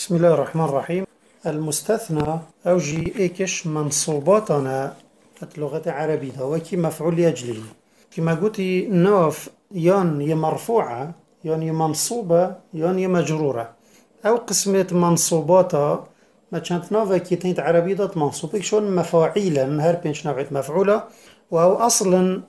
بسم الله الرحمن الرحيم. المستثنى أوجي إيكش منصوباتنا اللغة العربية وكي مفعول لأجله كما قلتي ناف يان مرفوعة يان منصوبة يان مجرورة أو قسمة منصوباتا ما كانت نافا كي تنت عربية منصوبك شون مفاعيلا هر بينش نوعية مفعولة وهو أصلا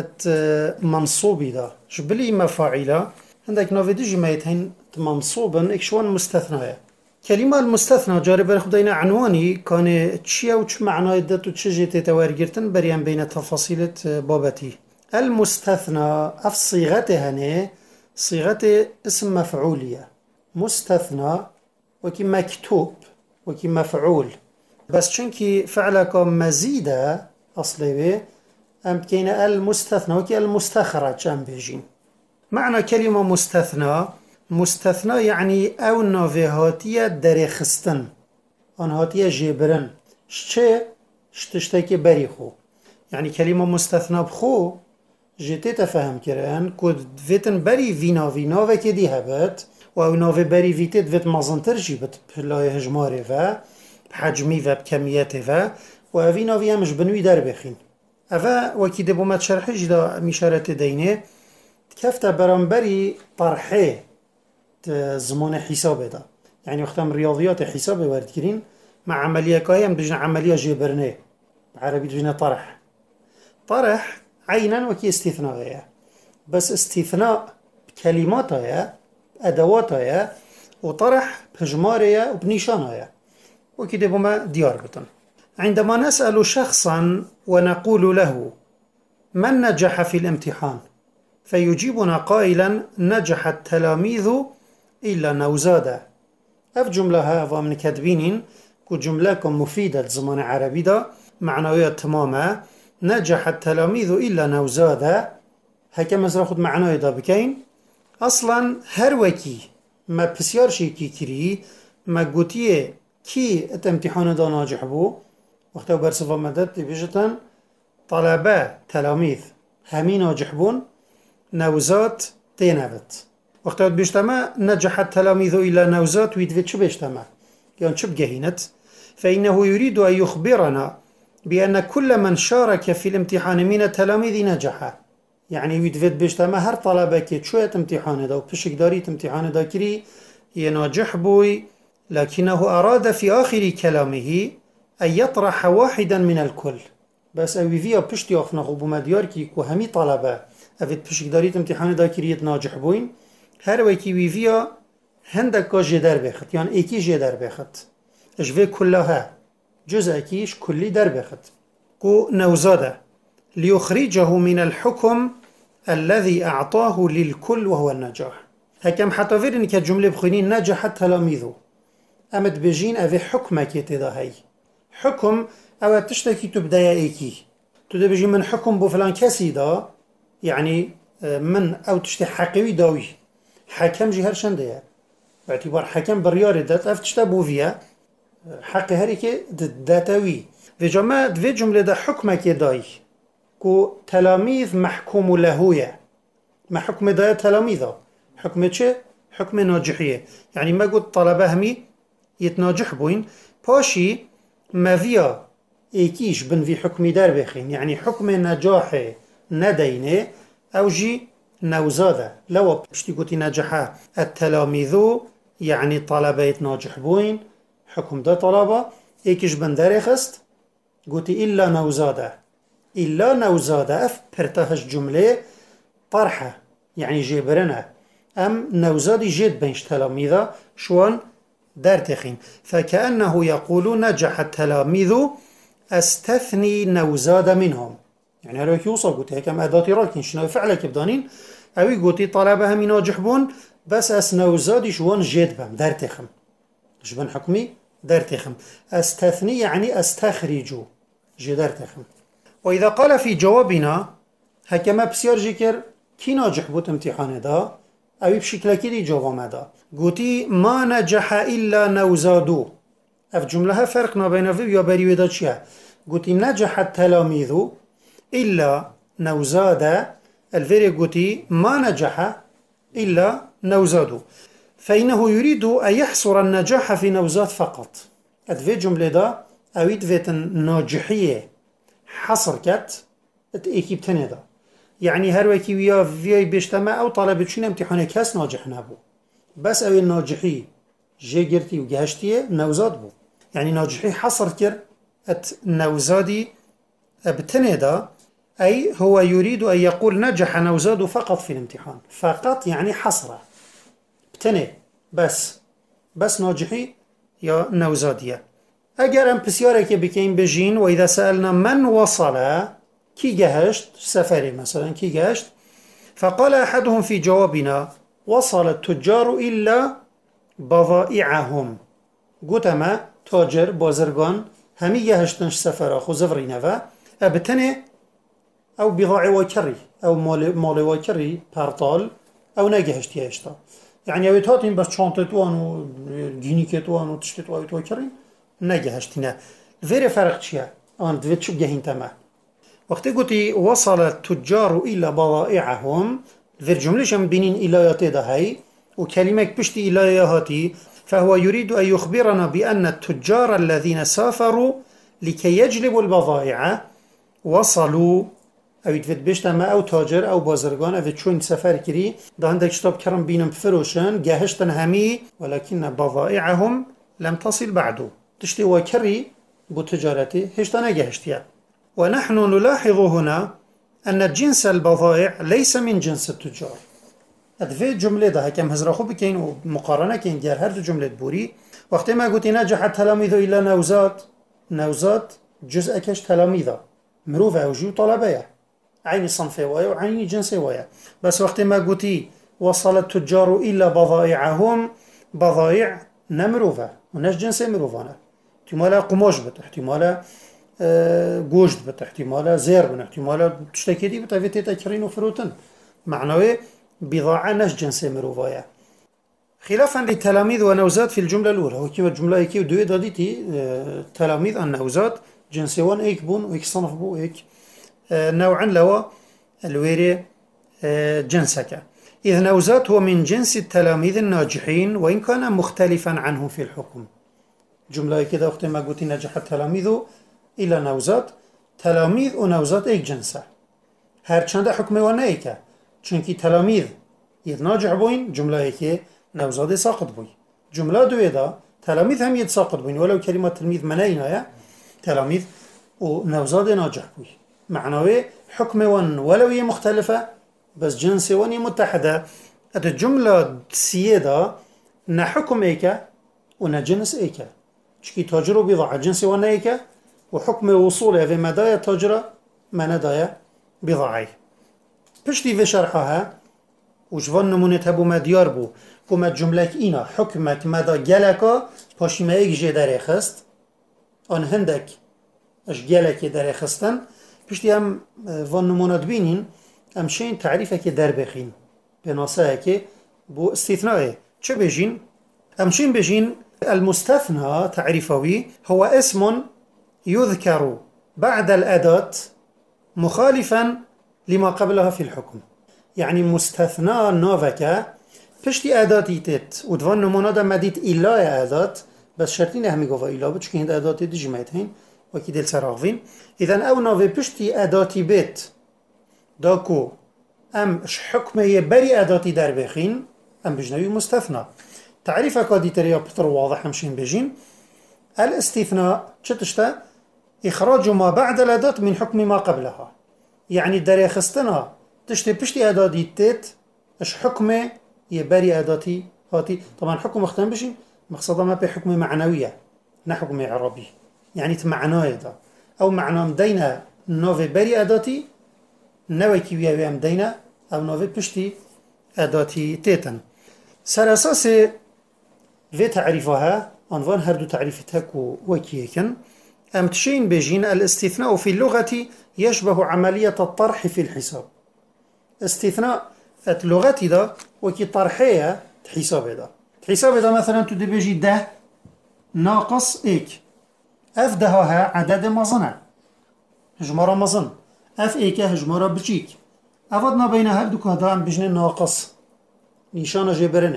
منصوبي دا شبلي مفاعيلة عندك نافي ديجي ما يتهين منصوبا إكشوان مستثنى كلمة المستثنى جارب خدينا عنواني كان تشيا وش معناه دت وش جيت توارجرتن بريان بين تفاصيل بابتي المستثنى أف صيغته هنا صيغة اسم مفعولية مستثنى وكي مكتوب وكي مفعول بس شنكي فعلك مزيدة أصلي به أم كينا المستثنى وكي المستخرج أم بيجين معنى كلمة مستثنى يعني او نوی هاتیه درخستن آن هاتیه جبرن شتشتاكي بری خو يعني كلمة مستثنى بخو جيتي تفهم كران كود فيتن بری وینا و که دی هبت و او نوی بری ویتت ویت مازنتر جیبت بلای هجماره و بحجمی و بکمیته و اوی وی همش بنوی در بخین اوه وكي دبو ما تشرحي جدا مشارت دينه كفتا برانبري طرحه زمان حساب ده يعني وقتها رياضيات حساب وارد كرين مع عملية كايم بجنا عملية جبرنه بعربي بجنا طرح عينا وكي استثناء بس استثناء بكلماتها أدواتها وطرح بجمارها وبنشانها وكده بما ديار بطن عندما نسأل شخصا ونقول له من نجح في الامتحان فيجيبنا قائلا نجح التلاميذ إلا نوزادة أف جملة هذا من كاتبين كو جملة مفيدة زمان عربي دا معنوية تماما نجح التلاميذ إلا نوزادة هكا مزرا خد معنوية دا بكين أصلا هروكي ما بسيار شي كي كري ما قوتيه كي الامتحان دا ناجح بو وقتا برسفة مدد بيجتن طلبة تلاميذ همين ناجح بون نوزات تينبت وقتا بيجتمع نجح التلاميذ إلى نوزات ويدفت شو بيجتمع يعني شو بجهينت فإنه يريد أن يخبرنا بأن كل من شارك في الامتحان من التلاميذ نجح يعني ويدفت بيجتمع هر طلبة كي شوية امتحان دا وبشك داريت امتحان دا كري يناجح بوي لكنه أراد في آخر كلامه أن يطرح واحدا من الكل بس أوي فيها بشتي أخنا غبو مديار كي كو همي طلبة أفيد بشك داريت امتحان دا كري ناجح بوين هر وكي ويفيا هندك جدار بخت يعني ايكي جدار بخت اجوه كلها جزء كيش كلي در بخت كو نوزاده ليخرجه من الحكم الذي أعطاه للكل وهو النجاح هكام حتى فيرن كجملة بخينين نجح التلاميذ أمد بجين أفي حكمك يتداهي حكم أو تشتكي تبدأ ايكي تبدأ بجين من حكم بفلان كسي دا يعني من أو تشتي حقيوي داوي حكم جهر شنده باعتبار حكم بريار دات افتشتا بوفيا حق هريكي داتاوي في جمع في جملة دا حكمك داي كو تلاميذ محكوم لهويا ما حكم دا تلاميذا حكم چه؟ حكم ناجحية يعني ما قلت طلبة همي يتناجح بوين باشي ما فيها ايكيش بن في حكم دار بخين يعني حكم نجاح ندينه او جي نوزادة لو بشتي قوتي نجح التلاميذ يعني طلبة ناجح بوين حكم ده طلبة ايكش بندر خست قوتي إلا نوزادة اف برتهش جملة طرحة يعني جبرنا ام نوزادي جد بينش تلاميذ شوان دار تخين فكأنه يقول نجح التلاميذ استثني نوزادة منهم يعني هذا يوصل قلت هيك أداتي راكين شنو فعلك بدانين أوي قلتي طلبة همي ناجح بون بس أسنوزادي شوان جيد بهم دار تخم جبن حكمي دار تخم أستثني يعني أستخرجو جي دار تخم وإذا قال في جوابنا هكما بسيار جيكر كي ناجح بوت امتحان دا أوي بشكل كي دي جواب دا قلتي ما نجح إلا نوزادو أف جملها فرق بين في وبري دا چيا قلتي نجح التلاميذ إلا نوزادة الفيري قوتي ما نجح إلا نوزادو فإنه يريد أن يحصر النجاح في نوزات فقط. أدفي جملة دا أويد فيتن ناجحية حصر كت إيكي بتنه دا، يعني هر وكي ويا فياي بيجتمع أو طالب شين امتحان كاس ناجح نابو، بس أوي الناجحي جي جرتي وجهشتيه نوزاد بو، يعني ناجحي حصر كر نوزادي بتنه دا، أي هو يريد أن يقول نجح نوزاد فقط في الامتحان. فقط يعني حصره بتنه بس ناجحي يا نوزادية. اگر ام بسيارك بكين بجين وإذا سألنا من وصل كي جهشت سفري مثلا كي جهشت، فقال أحدهم في جوابنا وصل التجار إلا بضائعهم. قلت ما تاجر بازرگان همي جهشتنش سفر خو زفري نفا ابتنه او بضاعي وكري او مال وكري بارطال او نجهشت يهشتا، يعني اويت هاتين بس شانتتوان و جينيكتوان و تشتتو اويت وكري نجهشتنا. الفيري فرق چيه؟ آن دويت شو جهين تما وقتی قلتي وصل التجار إلى بضائعهم، الفير جملة شم بينين إلاياتي ده هاي وكلمة بشتي إلاياتي، فهو يريد أن يخبرنا بأن التجار الذين سافروا لكي يجلبوا البضائع وصلوا او يدفت بيشتما او تاجر او بازرگان او چون سفر كري ده عندك شتاب كرم بينم بفروشن جاهشتن همي ولكن بضائعهم لم تصل بعد تشتي وكري بو تجارتي هشتنا جاهشتيا. ونحن نلاحظ هنا أن جنس البضائع ليس من جنس التجار. أدفي جملة ده كم هزراخو بكين ومقارنة كين جار هر جملة بوري وقت ما قلت نجح التلاميذ إلى نوزات جزء كش تلاميذ مروفة وجو طلبية عيني صنفي وايا وعيني جنسي وايا، بس وقت ما قلتي وصل التجار إلى بضائعهم بضائع نمروفة وناش جنسي مروفانا، احتمالا قماش بت احتمالا گوشت بت احتمالا زير بن احتمالا تشتكي دي بتافتي تكرين وفروتن معنوي بضاعة ناش جنسي مروفايا. خلافا للتلاميذ ونوزات في الجملة الأولى وكما الجملة ايكي ودوية داديتي تلاميذ النوزات جنسي وان ايك بون وايك صنف بو ايك نوعا لوا الويري جنسك. إذ نوزات هو من جنس التلاميذ الناجحين وإن كان مختلفا عنهم في الحكم. جملة كده وقت ما قلت نجح التلاميذ إلى نوزات تلاميذ ونوزات ايك جنسه هر چند حكمه وانا ايكا چونكي تلاميذ يد ناجح بوين جملة ايكي نوزاد ساقط بوي. جملة دوية دا تلاميذ هم يد ساقط بوين ولو كلمة تلميذ مناينا يا تلاميذ ونوزاد ناجح بوي معنوي حكمه وان ولو هي مختلفة بس جنسي وان متحدة. هذا الجملة سيادة نا حكم ايكا ونا جنس ايكا چكي تاجر وبضاعة جنسي وان ايكا وحكم وصوله في مدايا تاجرة ما ندايا بضاعي. بشتي في شرحها وشفان نمونت هبو مديار بو كما جملك اينا حكمك مدى جلكا باشي ما ايك جي داري خست ان هندك اش جلك داري خستن بشتي هم فان نمونت بينين هم شين تعريفك در بخين بناساك بو استثنائي چه بجين؟ هم شين بجين المستثنى تعريفوي هو اسم يذكر بعد الأداة مخالفا لما قبلها في الحكم، يعني مستثنى نوفكا پشتی أداتي تت ودوان نمونا دا مديت إلا أداة بس شرطين أهمي قوة إلا بچ که هند أداة دي جمعت هين وكي دل سراغفين إذن أو نوفي پشتی أداتي بيت داكو أم حكمه يبري أداتي در بخين أم بجنوي مستثنى. تعريفه كادي تريا بطر واضح همشين بجين الاستثناء چتشتا إخراج ما بعد الأداة من حكم ما قبلها، يعني دري خستنا تشتي بشتي أداتي تت اش حكمه يبري أداتي هاتي طبعا حكم مختلف بشين مقصده ما بحكم معنوية نا حكم عربي يعني تمعناه دا أو معناه مدينة نوفي بري أداتي نوي كيوية مدينة أو نوفي بشتي أداتي تيتن. سر أساس في تعريفها عنوان هردو تعريفتها وكيكن أم تشين بجين الاستثناء في اللغة يشبه عملية الطرح في الحساب. استثناء اللغة دا وكي طرحية حساب دا حساب دا مثلا تدي بيجي ده ناقص ايك اف دهاها عدد مظنة هجمارة مظن اف ايكا هجمارة بچيك افضنا بين هردو كهدا ام بجن ناقص نشانة جبرنه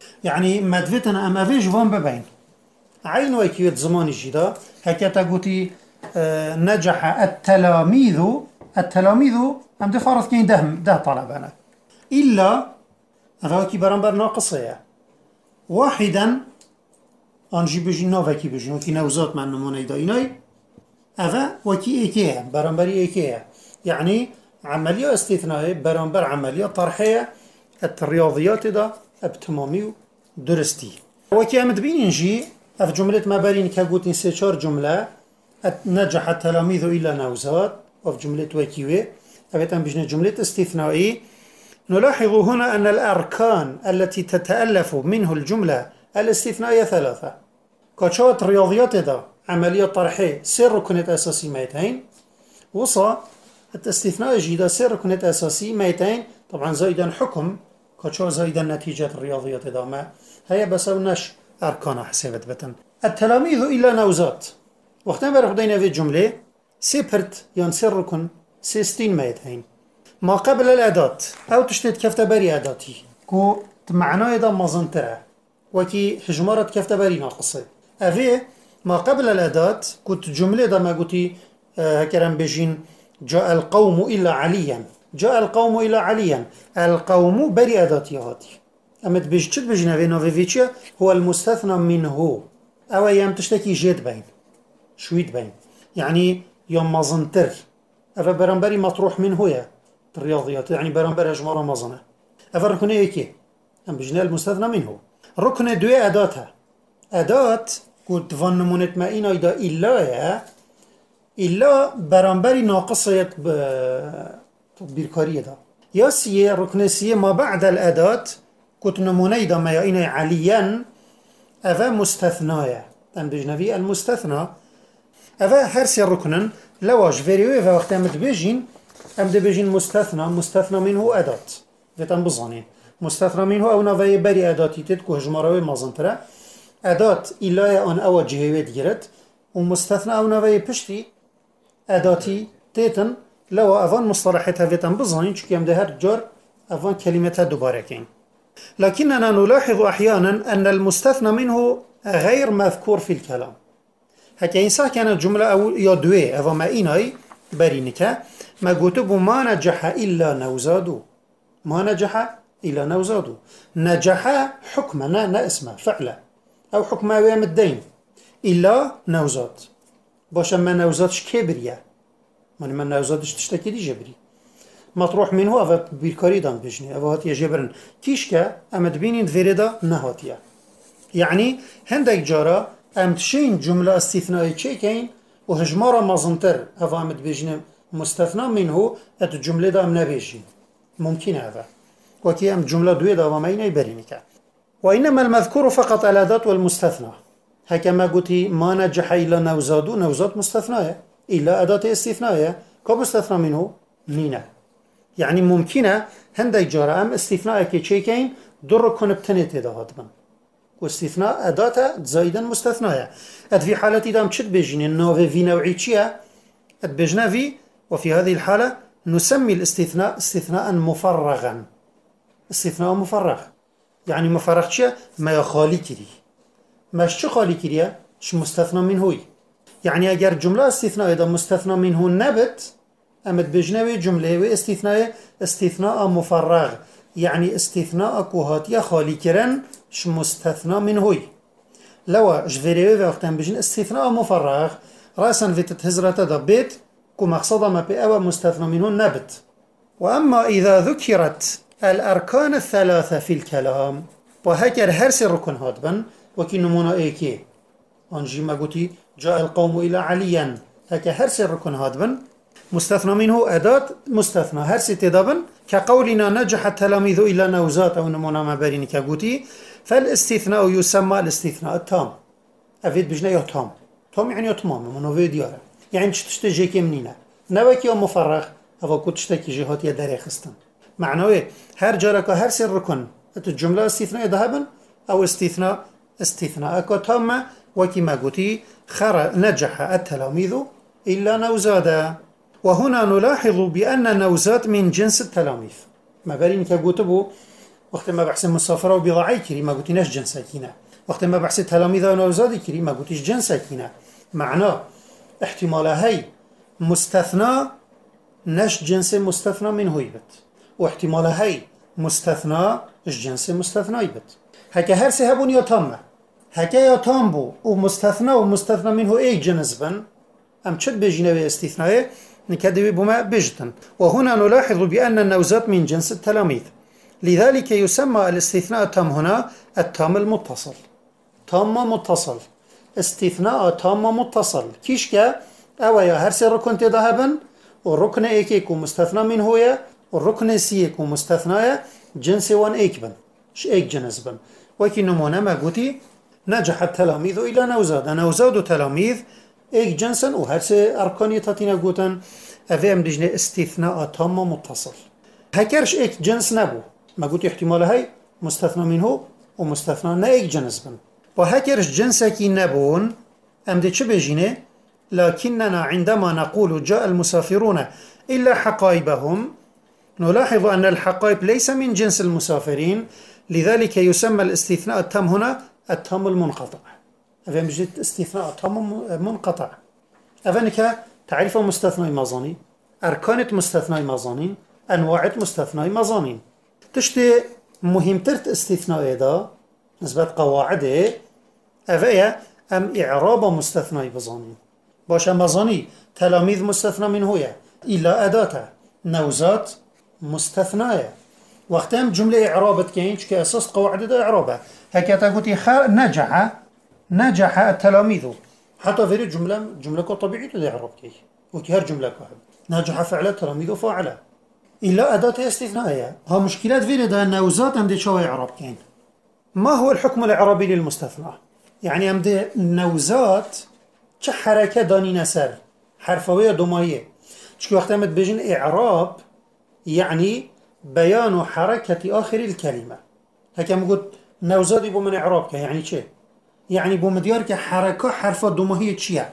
يعني ما دفتنا أما فيش فان ببين عين وكيوت زمان جدا هكذا قلتي نجح التلاميذ. التلاميذ أم دفرض كين ده طلب أنا إلا غاكي برنبر ناقصية واحدا أنجي بجي نوفاكي بجي وكي نوزات مع النموني دايناي أفا وكي إيكيا برنبري إيكيا يعني عملية استثنائية برنبر عملية طرحية الرياضيات دا بتمامي درستي وكي أمد بين نجي في جملة ما بارين كاقوتين سيشار جملة نجح التلاميذ إلا نوزات وفي جملة وكيوي أفتن بجنا جملة استثنائي. نلاحظ هنا أن الأركان التي تتألف منه الجملة الاستثنائية ثلاثة كشوت رياضيات دا عملية طرحية سر ركنة أساسي ميتين وصا الاستثناء جيدا سر ركنة أساسي ميتين طبعا زائدا حكم كشو زائدا نتيجة الرياضيات دا ما هيا بسوناش أركان حسابت بتن التلاميذ إلا نوزات وقتها برخدين في الجملة سيبرت يعني سر ركن سيستين ميتين ما قبل الأداة أو تشتت كفتبري أداتي كو معناه دا مزنترة وكي حجمارة كفتبري ناقصة أفي ما قبل الأداة كنت جملة دا ما قلتي هكرا بجين جاء القوم إلا عليا جاء القوم إلا عليا القوم بري أداتي هاتي أما تبجتشت بجنا في نوفيفيتشا هو المستثنى منه أو أيام تشتكي جيد بين شويد بين يعني يوم مزنتر أفا برنبري مطروح منه يا الرياضيات يعني برنبر أجمارة مزنة أفا ركنة إيكي أم بجنا المستثنى منه ركنة دوية أداتها أداة كنت فان نمونت ما إنا إذا إلا برنبري ناقصية بالكارية دا ياسية ركنة سية ما بعد الأداة كنت نمونة إذا ما إنا عليا أفا مستثنايا أم بجنا في المستثنى أفا هرسي الركنن لواج فيريوي فوقت أمد بيجين أمد بيجين مستثنى منه أداة فيتن بظانين مستثنى منه أو نوعي بري أداتي تدكو هجماروي مازنترا أداة إلا أن أو جهوية ديرت ومستثنى أو نوعي بشتي أداتي تيتن لو أفان مصطلحتها فيتن بظانين شكي أمد هر جار أفان كلمتها دوباركين لكننا نلاحظ أحيانا أن المستثنى منه غير مذكور في الكلام هكا إنسان كانت جملة أو يدوي أفا ما إيناي برينك ما قلتب ما نجح إلا نوزادو ما نجح إلا نوزادو نجح حكمنا نا اسمه فعلا أو حكمه ويام الدين إلا نوزاد باش ما نوزادش كبريا من نوزادش تشتكي دي جبري مطروح منه أفا بالكاري دان بجني أفا هاتيا جبرن كيشكا أمد بينين فيريدا نهاتيا يعني هندك جارة امتشين جملة استثنائية تشيكين وهجمارة مازنتر هذا امد بيجين مستثنى منه ات الجملة دا امنا بيجين ممكن هذا وكي ام جملة دوية دا ومين يبرينك وإنما المذكور فقط الأداة والمستثنى هكما قلتي ما نجح إلا نوزادو نوزاد مستثناية إلا أداة استثنائية كمستثنى منه نينا يعني ممكنة هندك جارة ام استثنائية كي تشيكين در كونبتنيتي دا هاتبن واستثناء أداة زايدا مستثنايا أد في حالة إذا مشت بيجين النوفي في نوعي تشيا أد بيجنا في وفي هذه الحالة نسمي الاستثناء استثناء مفرغا استثناء مفرغ يعني مفرغ تشيا ما يخالي كري ماش خالي كريا ش مستثنى منه يعني أجر جملة استثناء إذا مستثنى منه نبت أمد بيجنا في جملة استثناء مفرغ يعني استثناء كوهاتيا خالي كرن ش مستثنى منه لو جفيريو وقتاً بجن استثناء مفرغ رأساً في تتهزرة دبيت كو مقصد ما بأوى مستثنى منه نبت. وأما إذا ذكرت الأركان الثلاثة في الكلام وهكذا هرس الركن هادبا وكي نمونا إيكي أنجي ما قلتي جاء القوم إلى عليا هكذا هرس الركن هادبا مستثنى منه أداة مستثنى هرس تدابا كقولنا نجح التلاميذ إلا نوزات أو نمونا ما بارين كقوتي فالاستثناء يسمى الاستثناء التام أفيد بجنا تام تام يعني تمام منو في ديارة يعني تشتجي كي منينا نوكي مفرغ أو كنت تشتكي جهات يداري خستن معناه هر جارك هر سر ركن الجملة استثناء ذهبا أو استثناء تام وكما قلتي نجح التلاميذ إلا نوزادا. وهنا نلاحظ بأن نوزات من جنس التلاميذ ما بالين كقوتبو وقت ما بحث مسافرة وبضاعي كري ما قلتيناش جنسا كينا. وقت ما بحث تلاميذ ونوزادي كري ما قلتيش جنسا كينا. معناه احتمال هاي مستثنى نش جنس مستثنى منه يبت، واحتمال هاي مستثنى الجنس مستثنى يبت. هكا هرسي هبون يا تامه، هكا يا تام بو ومستثنى ومستثنى منه اي جنس بن ام تشد بجنوي استثنائي نكدوي بما بجتن. وهنا نلاحظ بأن النوزات من جنس التلاميذ، لذلك يسمى الاستثناء التام هنا التام المتصل. تام متصل، استثناء تام متصل كيشكا اويا هرسي ركن تذهبن والركن ايكيك ومستثنى منه هو والركن سيك ومستثنى جنس وان ايك بن ش ايك جنس بن. وكي نمونا ما قوتي نجح التلاميذ الى نوزاد، نوزاد تلاميذ ايك جنسا وهرسي اركاني تاتينا قوتن افهم دجني استثناء تام متصل. هكرش ايك جنس نبو ما قوتي احتمال هاي مستثنى منه ومستثنى نا ايك جنس بن. وهكرش جنسكي نبون ام دي چه بجيني لكننا عندما نقول جاء المسافرون إلا حقائبهم نلاحظ أن الحقائب ليس من جنس المسافرين، لذلك يسمى الاستثناء التام هنا التام المنقطع. أفهم جيت استثناء تام منقطع أفنك تعريف مستثنى مظانين، أركان مستثنى مظانين، أنواع مستثنى مظانين. تشتي مهمترت استثناء دا نسبة قواعده أفيا أم إعراب مستثنى بظانين باشا مظاني تلاميذ مستثنى من هوية إلا أداته نوزات مستثناية. وقتهم جملة إعرابت كينش كأساس قواعد دا إعرابه هكذا قلتي نجح التلاميذ حتى في جملة طبيعية دا إعراب كي وكي هر جملة كهب نجح فعل التلاميذ فاعله إلا أداة استثنائية. ها مشكلات في دا نوزات أم دي شو إعراب كين. ما هو الحكم الإعرابي للمستثنى؟ يعني أم دي نوزات چه حركة داني نسر حرفوية ضمائية چكي وقت امت بجن إعراب يعني بيان حركة آخر الكلمة. هكا مقول نوزاد يبو من إعراب يعني چه؟ يعني بو مديار كحركة حرفة ضمائية چيا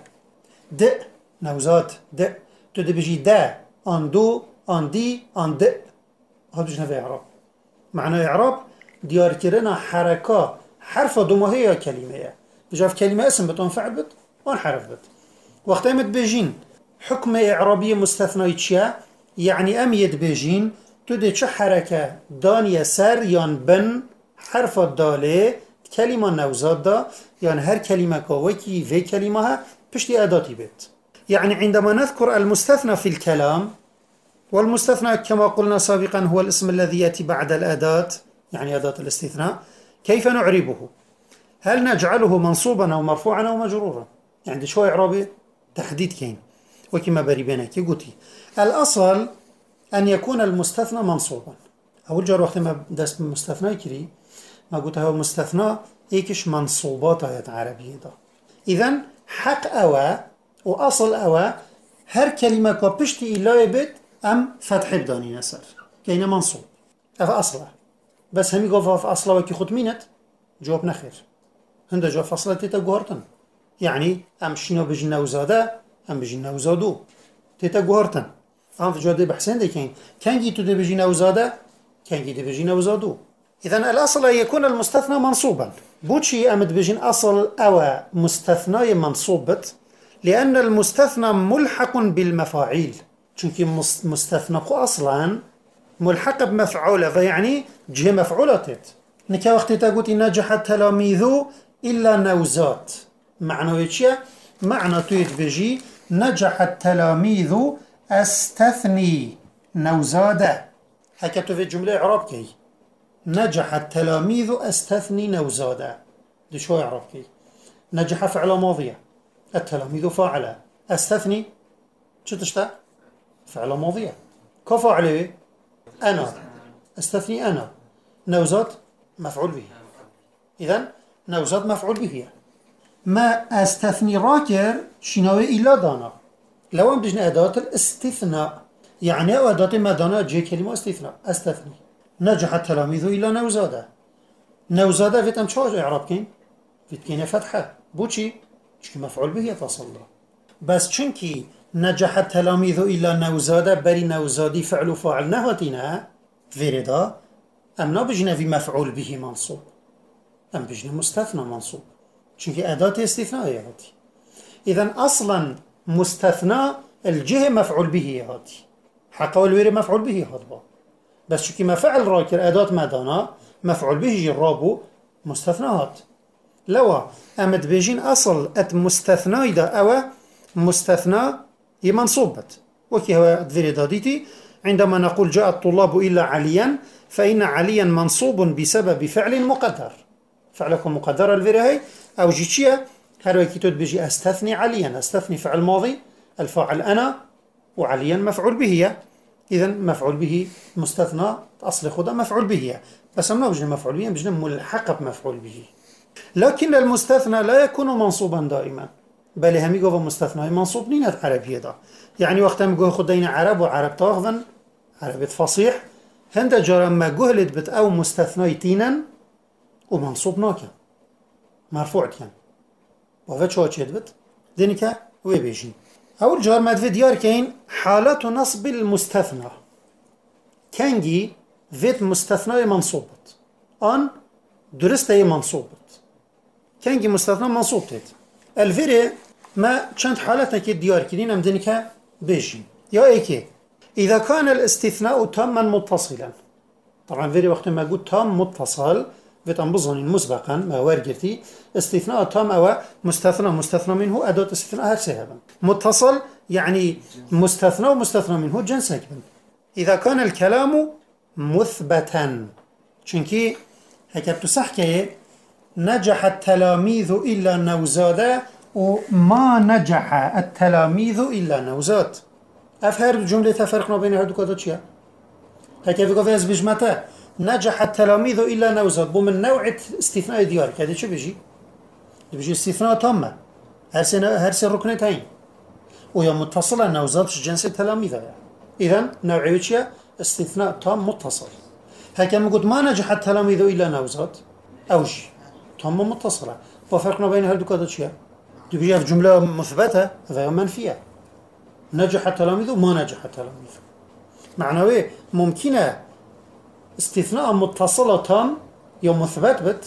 د نوزاد د تو دي بجي دا ان دو ان دي ان د هذا بجنه في إعراب. معنى إعراب ديار كرنا حركة حرفة ضمائية كلمة بجاف كلمة اسم بتون فعل بت وان حرف بت. وقت امت بيجين حكم إعرابية مستثنى تشيا يعني أميت بيجين تودي چه حركة دانية سر يان بن حرف الدالة كلمة نوزاد دا يعني هر كلمة كوكي في كلمة بشتي أداتي بيت. يعني عندما نذكر المستثنى في الكلام، والمستثنى كما قلنا سابقا هو الاسم الذي يأتي بعد الأداة يعني أداة الاستثناء، كيف نعربه؟ هل نجعله منصوبا أو مرفوعا أو مجرورا؟ يعني شو إعرابي تحديد كين وكما بريبينك قلتي الأصل أن يكون المستثنى منصوبا. أول جار وقت ما دست مستثنى كري ما قلت هو مستثنى إيكش منصوبات آيات عربية دا. إذن حق أوا وأصل أوا هر كلمة كبشتي إلا يبت أم فتح بداني نسر كينا منصوب أفا أصلا. بس همي قفا في أصلا وكي خد مينت جواب نخير هند جواب فصلة تيتا قهرتن يعني أم شنو بجي نوزاده أم بجي نوزادو تيتا قهرتن أم في جواب بحسين دي كان جيتو دي بجي نوزاده كان جيتو بجي نوزادو. إذن الأصل أن يكون المستثنى منصوبا بوشي أمد بجين أصل أو مستثنى منصوبت لأن المستثنى ملحق بالمفاعيل چونكي مستثنى أصلا ملحق بمفعولة فيعني جه مفعولة نكا وقت تقول نجح التلاميذ إلا نوزات معنى ويتشيا معنى تويت بجي نجح التلاميذ استثني نوزاده هكا في جملة إعراب كي نجح التلاميذ استثني نوزاده دي شو إعراب كي نجح فعل ماضية التلاميذ فاعل استثني شو تشتا فعل ماضية كفاعل أنا استثني أنا نوزات مفعول به إذن نوزات مفعول به ما استثني راكر شنوي إلا دانا لو أم بجنا أداة الاستثناء يعني أداة ما دانا جي كلمة استثناء استثني نجح التلاميذ إلا نوزادة نوزادة فيت أم شو إعراب كين فيت كين فتحة بوشي شكي مفعول به يتصل له بس چونكي نجح التلاميذ إلا نوزادة بري نوزادي فعل فاعل نهاتنا فيردا ام نابجنا في مفعول به منصوب، ام بجنا مستثنى منصوب، چونك أداة استثناء هاتي. إذن أصلا مستثنى الجهة مفعول به هاتي، حقا والويري مفعول به هاتبا، بس شو كما فعل راكر أداة مدانا مفعول به جرابو مستثنى هات. لو أمد بيجين أصل أت مستثنى إذا أو مستثنى منصوبت، وكي هو دفيري داديتي عندما نقول جاء الطلاب إلا عليا فإن عليا منصوب بسبب فعل مقدر، فعلكم مقدر الفيري هاي أو جيتشيا هذا كتود بيجي أستثني عليا، أستثني فعل ماضي الفاعل أنا وعليا مفعول به، إذا مفعول به مستثنى أصل خدا مفعول به، بس ما بجنا مفعول به بجنا ملحق بمفعول به. لكن المستثنى لا يكون منصوبا دائما، بل هم يقول مستثنى منصوب نينت عربية دا، يعني وقت ما يقول خدينا عرب وعرب تاخذن عربية فصيح هند جرى ما جهلت بت أو مستثنى تينا ومنصوب ناكن مرفوع كان وفات شو أشيد بت دينك ويبيجين. أول جار ما في ديار كين حالات نصب المستثنى كانجي فيت مستثنى منصوبت أن درست هي منصوبت كانجي مستثنى منصوبت الفيري ما كانت حالتك ديار كدين أم دينك بيجين يا إيكي إذا كان الاستثناء تاما متصلا، طبعا فيري وقت ما قلت تام متصل فيتم بظن مسبقا ما ورقتي استثناء تام أو مستثنى منه أداة استثناء هرسيها متصل يعني مستثنى ومستثنى منه جنس هكذا. إذا كان الكلام مثبتا چونكي هكذا تسحكي نجح التلاميذ إلا نوزادا وما نجح التلاميذ إلا نوزاد، أفهر الجملة فرقنا بين هذا كذا شيء هكذا في قفاز بجمته نجح التلاميذ إلا نوزاد بو من نوع استثناء ديارك هذا شو بيجي؟ بيجي استثناء تامة هرسي الركنتين ويا متصلة نوزاد جنس التلاميذ يعني. إذن نوعية شيء استثناء تام متصل، هكذا قلت ما نجح التلاميذ إلا نوزاد أوجي تام متصلة، وفرقنا بين هذا كذا شيء بيجي في جملة مثبتة هذا منفية نجح التلاميذ وما نجح التلاميذ، معناه ممكنة استثناء متصلة تام يوم مثبت بت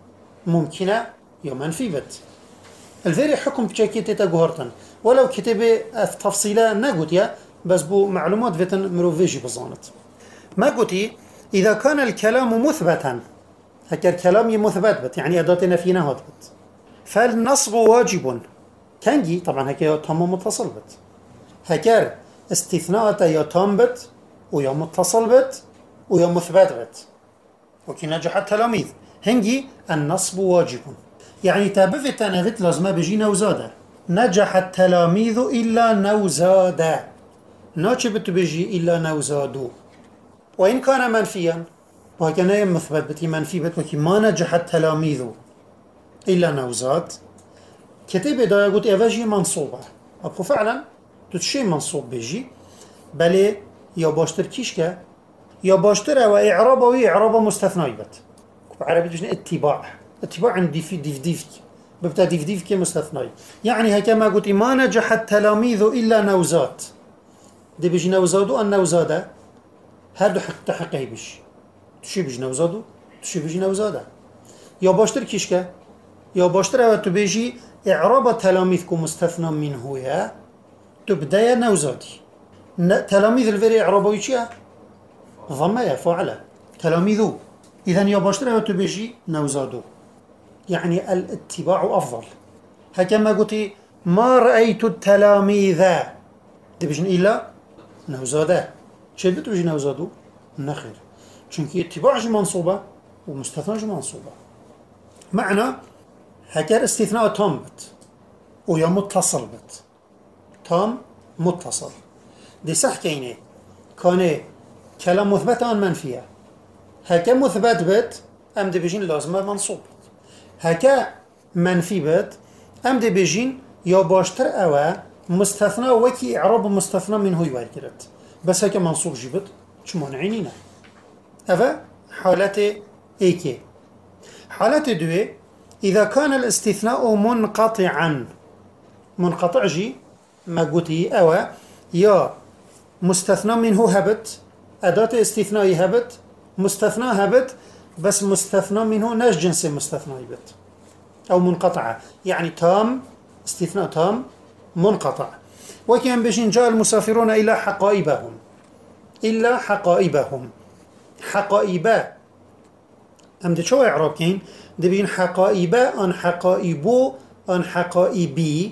ممكنة يوم منفي بت. الفيري حكم بشكل تتجهرتن ولو كتبه تفصيلة نقول يا بس بو معلومات فيتن مروفيجي بزانت ما قلتي إذا كان الكلام مثبتا هكا الكلام مثبت بت يعني أداة نفينا هات بت فالنصب واجب كانجي طبعا هكا تام متصل بت هكا استثناء يا تام بت ويا متصل بت ويا مثبت بت وكي نجح التلاميذ هنجي النصب واجب يعني تابفت نفت لازم بيجي نوزاده نجح التلاميذ إلا نوزاده ناچبت بيجي إلا نوزادو وإن كان منفيا وهكذا مثبت بتي منفي بت وكي ما نجح التلاميذ إلا نوزاد كتب دا يقول إيواجي منصوبة أبو فعلا تتشي منصوب بيجي بل يا باشتر كيشكا يا باشتر او اعراب او اعراب مستثنى بت بعربي جن اتباع عند ديف ببتا ديف كي مستثنى يعني هكا ما قلت ما نجح التلاميذ الا نوزاد دي بيجي نوزادو ان نوزاده هادو حق تحقي بيش تشي بيجي نوزادو تشي بيجي نوزاده يا باشتر كيشكا يا باشتر او تو بيجي اعراب تلاميذكم مستثنى منه يا تبدا نوزادي تلاميذ الفيري اعرابوي شيا ضمية فعلة تلاميذو إذن يا باشتر تبيجي نوزادو يعني الاتباع أفضل هكما قلت ما رأيت التلاميذ تبيجن إلا نوزاده شد تبيجي نوزادو نخير چونك اتباع منصوبة ومستثنى منصوبة معنى هكا استثناء تام بت ويا متصل بت تام متصل دي صح كيني كان كلام مثبت أن منفية هكا مثبت بت أم دي بيجين لازمة منصوب هكا منفي بت أم دي بيجين يا باشتر أوا مستثنى وكي إعراب مستثنى منه يواركرت بس هكا منصوب جبت شو مانعينينا أفا حالة إيكي حالة دوي إذا كان الاستثناء منقطع جي ما قلتي أوا يا مستثنى منه هبت أداة استثنائي هبت مستثنى هبت بس مستثنى منه ناش جنس مستثنى بت أو منقطعة، يعني تام استثناء تام منقطع. وكان بشين جاء المسافرون إلى حقائبهم، إلا حقائبهم، حقائبا أم دي شو إعراب كين دي بين حقائبا أن حقائبو أن حقائبي.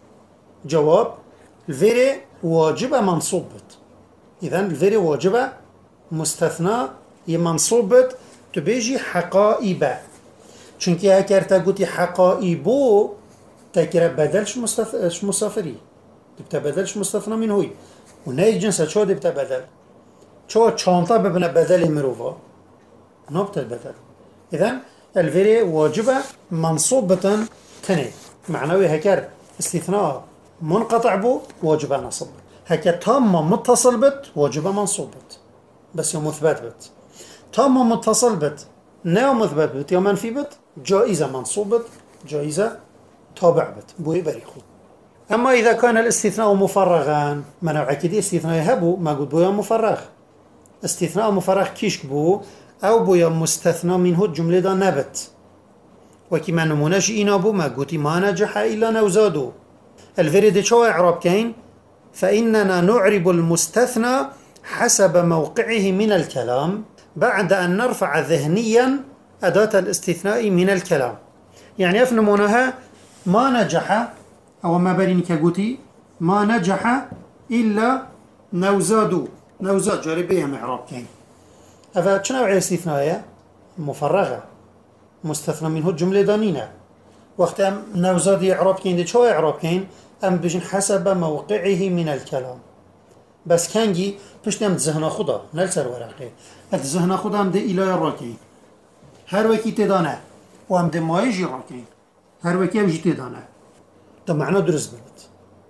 جواب الفيري واجبة منصوبة، إذن الفيري واجبة مستثنى يمنصوبة تبيجي حقائبا. چونكي هكارتا قوتي حقائبو تاكرا بدلش مسافري دبتا بدلش مستثنى من هوي وناي جنسة شو دبتا بدل شو چانتا ببنا بدل مروفا نبتا بدل. إذن الفيري واجبة منصوبة تني معنوي هكار استثناء منقطع بو واجبة نصب، هكا تام متصل بت واجبة منصوب بت بس يوم مثبت بت، تام متصل بت ناو مثبت بت يوم منفي بت جائزة منصوب بت جائزة تابع بت بوي بريخو. أما إذا كان الاستثناء مفرغا ما نوع كده استثناء هبو ما قلت بويا مفرغ، استثناء مفرغ كيشك بو أو بويا مستثنى منه الجملة دا نبت وكما نموناش إنابو ما قلتي ما نجح إلا نوزادو. الفريد شو إعراب كين فإننا نعرب المستثنى حسب موقعه من الكلام بعد أن نرفع ذهنيا أداة الاستثناء من الكلام. يعني أفنمونها ما نجح أو ما برينك قلتي ما نجح إلا نوزادو، نوزاد جاربية معراب كين أفا شنو استثناء مفرغة مستثنى منه الجملة دانينا وقت أم نوزاد إعراب كين دي شو إعراب كين أم بجن حسب موقعه من الكلام بس كانجي بشت أم ذهن خدا نلسر ورقه ذهن خدا أم دي إلى الراكين هر وكي تدانه وأم دي مايجي راكين هر وكي أم جي تدانه ده معنى درس بلد.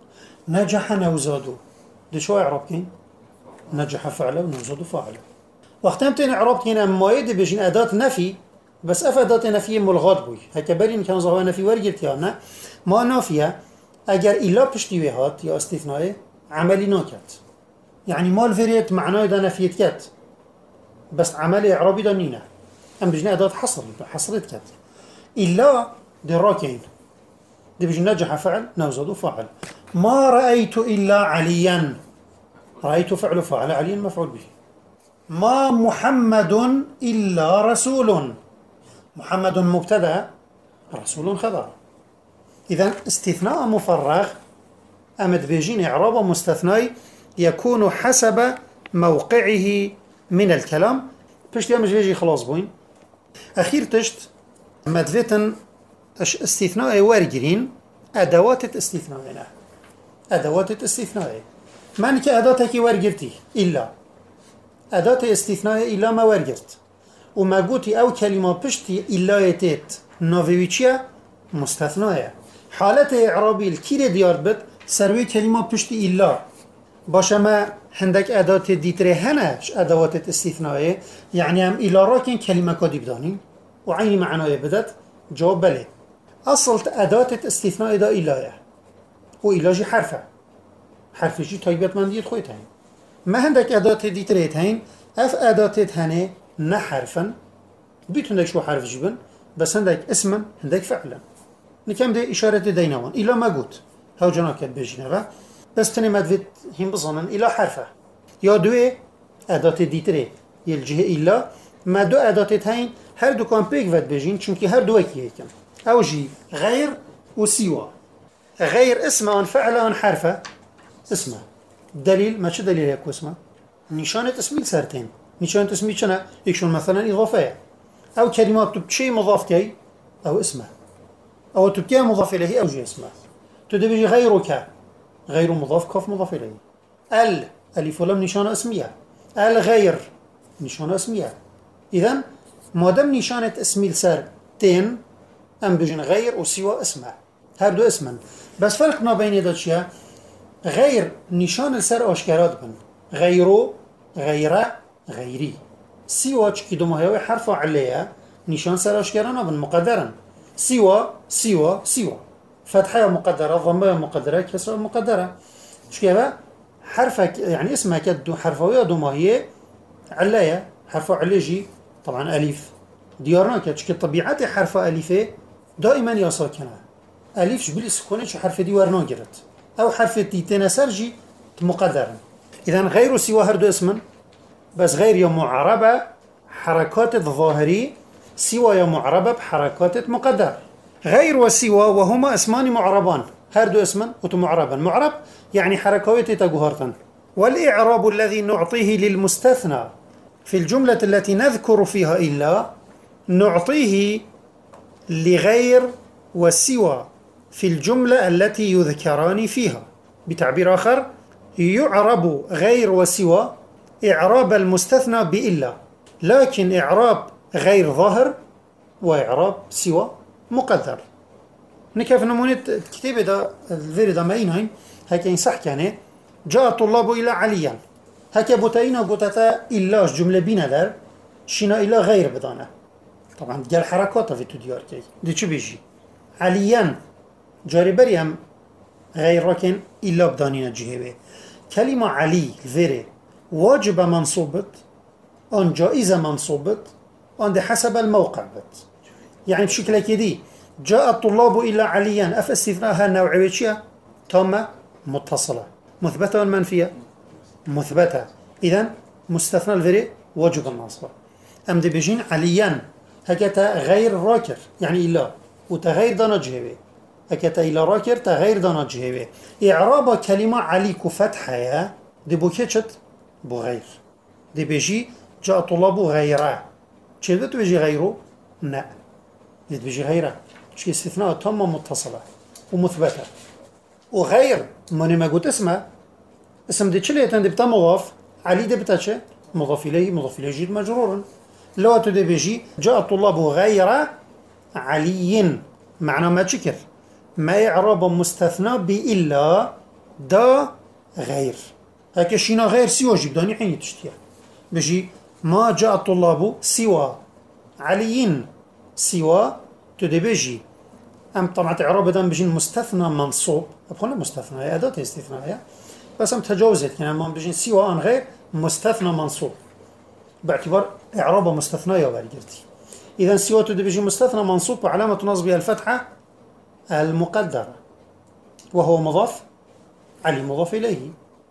نجح نوزادو دي شو إعراب كين نجح فعله ونوزادو فاعله. وقت أم تين إعراب كين أم مايد بجن أداة نفي بس أف أداة نفي ملغات بوي هكا برين كان ظهور نفي ورقلت يانا ما نافية اگر إلا پشتی هات یا استثناء عملی ناکد، يعني ما الفريت معناه دا نفيت كات بس عمل إعرابي دا نينه أم بجنا أداة حصرت كات إلا دي راكين دي بجنا نجح فعل نوزد فاعل. ما رأيت إلا عليا رأيت فعل فاعل عليا مفعول به. ما محمد إلا رسول محمد مبتدأ رسول خبر. إذن استثناء مفرغ أمد بيجين إعراب مستثنى يكون حسب موقعه من الكلام. بشت يامش بيجي خلاص بوين أخير تشت مدفتن استثناء وارجرين أدوات الاستثناء هنا أدوات الاستثناء معنى أداتك وارجرتي إلا أداة استثناء إلا ما وارجرت وما قوتي أو كلمة بشتي إلا يتيت نوفيويتشيا مستثناء حالة إعرابي الكير ديار بد سروي كلمة بشتي إلا باشه ما هندك أداة ديتره هناش أدوات الاستثناء يعني هم إلا راكن كلمة كادي بدانين وعيني معناه بدت جواب بله. أصل أداة الاستثناء دا إلا وإلا جي حرف جي طيبت من ديت خويتين ما هندك أداة ديترهين أف أداة هنه نحرفا بيت هندك شو حرف جبن بس هندك اسما هندك فعلا نكم ده إشارة دينوان إلا ما قلت هاو جناكت بجنبه بس تني مدفت هم بظنن إلا حرفه يا دوه أداة ديتره يلجه إلا ما دو أداة هين هر دو كان بيك ود بجين چونكي هر دو كي هيكم أو جي غير وسوى غير اسمه فعله حرفه اسمه دليل ما شو دليل هيك اسمه نشانة اسمي سرتين نشانة اسمي شنا يكشون مثلا إضافية أو كلمات تبشي مضاف كي أو اسمه أو تبكي مضاف إليه أو جي اسمه تدبيجي غيرك غير مضاف كاف مضاف إليه ألف ولم نشانة اسمية الغير نشانة اسمية. إذن ما دام نشانة اسمي السر تين أم بجن غير وسوى اسمه هردو اسما بس فرق ما بين داتشيا غير نشان السر أشكارات بن غيرو غيره غيري سوى چكي دو مهيوي حرف عليها نشان سر أشكارنا بن مقدرا سوى فتحة مقدرة ضمة مقدرة كسرة مقدرة شكيبا حرفك يعني اسمها كدو حرفوية دو ماهية عليها حرف عليجي طبعا ألف ديارنا كتشكي طبيعة حرف ألفه دائما يا ساكنة ألف جبل السكونة شو حرف دي ورنا جرت أو حرف تيتنا سرجي مقدر. إذا غير سوى هردو اسما بس غير يا معربة حركات الظاهري سوى يا معربة بحركات مقدر. غير وسوى وهما اسمان معربان هردو اسما وتمعربا معرب يعني حركات تجوهرتن. والإعراب الذي نعطيه للمستثنى في الجملة التي نذكر فيها إلا نعطيه لغير وسوى في الجملة التي يذكران فيها. بتعبير آخر يعرب غير وسوى إعراب المستثنى بإلا لكن إعراب غير ظاهر وإعراب سوى مقدر. نكيف نمونة الكتابة دا الفيري دا ماينين هكا ينصح كان جاء الطلاب إلى عليا هكا بوتاينا بوتاتا إلاش جملة بينا دار شنا إلا غير بدانا طبعا قال حركاته في تديار كي دي شو بيجي عليا جاري بريم غير ركن إلا بدانين الجهبه. كلمة علي الفيري واجب منصوبت أن جائزة منصوبت أن حسب الموقع بت يعني بشكل كدي جاء الطلاب إلى عليا أف استثناءها نوعية تامة متصلة مثبتة والمنفية مثبتة إذن مستثنى الفيري واجب النصب. أم دي بيجين عليا هكذا غير راكر يعني إلا وتغير دانا جهبه هكذا إلا راكر تغير دانا جهبه. إعراب كلمة عليك فتحة دي بوكيتشت بغير دي بيجي جاء طلاب غيره شو بده بيجي غيره؟ لا دي بيجي غيره شيء استثناء تامة متصلة ومثبتة. وغير ما قلت اسمه اسم دي تشلي تندي بتا مضاف علي دي بتاچه مضاف إليه جيد مجرورا. لو تدي بيجي جاء الطلاب غير علي معنى ما تشكر ما إعراب مستثنى بإلا دا غير هكا شينا غير سوى جيب داني عيني تشتيا بيجي ما جاء الطلاب سوى علي سوى تدي بيجي أم طبعا إعراب دان بيجي مستثنى منصوب أبقى مستثنى هي أداة استثناء بس أم تجاوزت يعني ما بيجي سوى عن غير مستثنى منصوب باعتبار إعرابه مستثنى يا بالجرتي. إذا سوى تدي بيجي مستثنى منصوب وعلامة نصبها الفتحة المقدرة وهو مضاف علي مضاف إليه.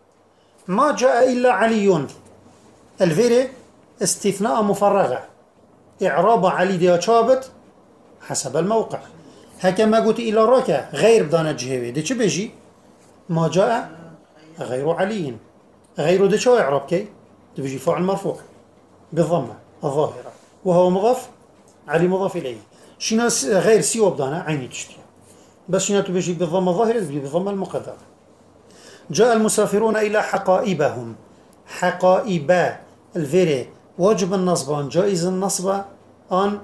ما جاء إلا علي الفيري استثناء مفرغة إعراب علي دي شابت حسب الموقع. هكما قلت إلا راكا غير بدانا جهوي دي چه بيجي ما جاء غير علي غير دي شو إعراب كي دي بيجي فاعل مرفوع بالضمة الظاهرة وهو مضاف علي مضاف إليه. شنا غير سوى بدانا عيني تشتيا بس شنا تبيجي بالضمة الظاهرة تبيجي بالضمة المقدرة. جاء المسافرون إلى حقائبهم حقائب الفيري واجب النصب جائز النصب أن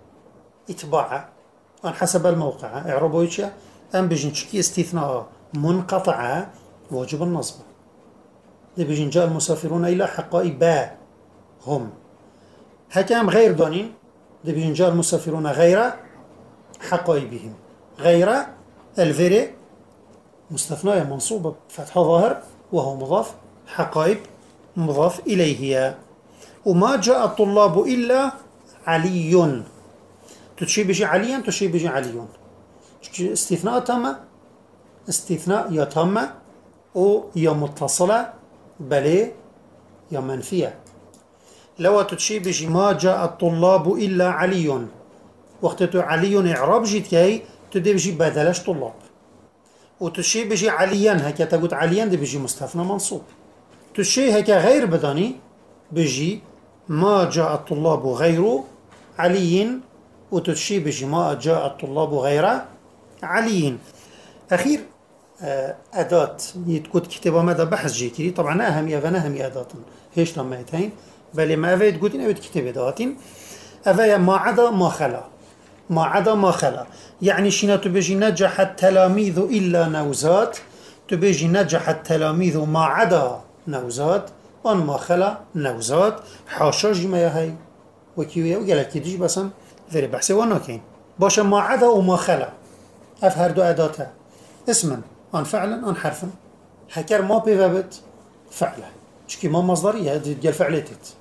اتباع أن حسب الموقع إعرابه يتشا أم بيجين شكي استثناء منقطعة واجب النصب دي بيجين جاء المسافرون إلى حقائبهم. هكام غير دانين دي بيجين جاء المسافرون غير حقائبهم غير الفيري مستثنى منصوبة فتح ظاهر وهو مضاف حقائب مضاف إليه. وما جاء الطلاب إلا علي تشي بيجي عليا تشي بيجي عليون استثناء تامة استثناء يا تامة أو يا متصلة بل يا منفية. لو تشي بيجي ما جاء الطلاب إلا علي وقت علي إعراب جيت كي تدي بيجي بدلش طلاب وتشي بيجي عليا هكا تقول عليا دي بيجي مستثنى منصوب. تشي هكا غير بداني بيجي ما جاء الطلاب غير علي وتشي بيجي ما جاء الطلاب غير علي. أخير أداة يتقول كتابة ماذا بحث جيكري طبعا أهمية فنهمية أداة هيش تميتين بل ما أفيد تقول إن أفيد كتابة أداة أفيا ما عدا ما خلا ما عدا ما خلا يعني شنا تبيجي نجح التلاميذ إلا نوزات تبيجي نجح التلاميذ ما عدا نوزات أن ما خلا نوزات حاشا جيما يا هاي وكيويا وقالت كديش بسم ذري بحثي وناكين باشا ما عدا وما خلا أفهر دو أداتا اسما أن فعلا أن حرفا هكر ما بيفابت فعلا شكي ما مصدرية دي فعلتت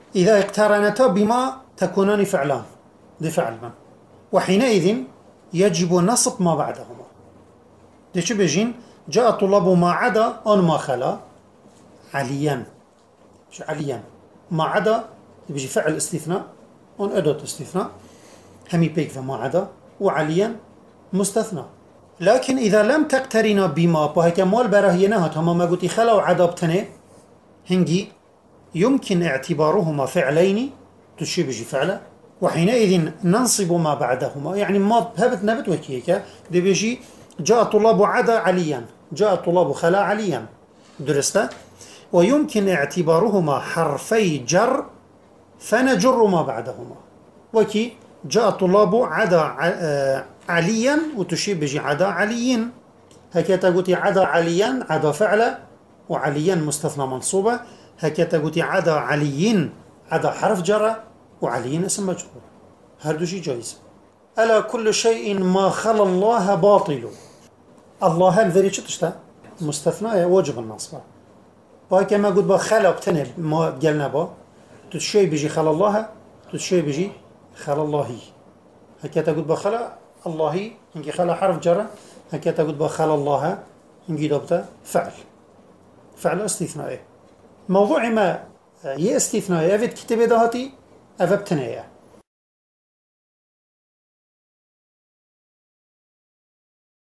إذا اقترنتا بما تكونان فعلان، دي فعل من، وحينئذ يجب نصب ما بعدهما. دي شو بيجين؟ جاء طلاب ما عدا أن ما خلا عليا، مش عليا، ما عدا بيجي فعل استثناء أن أداة استثناء همي بيك فما عدا، وعليا مستثنى. لكن إذا لم تقترن بما بهيك مال براهينها تمام ما قلت خلا وعدا بتنه هنجي يمكن اعتبارهما فعلين تشي بيجي فعله، وحينئذ ننصب ما بعدهما، يعني ما هبت نبت وكيكا دي بيجي جاء طلاب عدا عليا، جاء طلاب خلا عليا، درسته؟ ويمكن اعتبارهما حرفي جر فنجر ما بعدهما، وكي جاء طلاب عدا عليا وتشي بيجي عدا عليين، هكذا قلت عدا عليا عدا فعله وعليا مستثنى منصوبة، هكذا قلت عدا عليين عدا حرف جر وعليين اسم مجرور، هردو شي جايز. ألا كل شيء ما خلا الله باطل، الله الفري شتشتا مستثنى واجب النصب، باي كما قلت بخلا بتنب ما قالنا با تشي بيجي خلا الله، تشي بيجي خلا الله، هكذا قلت بخلا الله إنك خلا حرف جر، هكذا قلت بخلا الله إنك دبته فعل، فعل استثنائي. موضوع ما هي استثنائي أفيد كتابة دهاتي أفبتنايا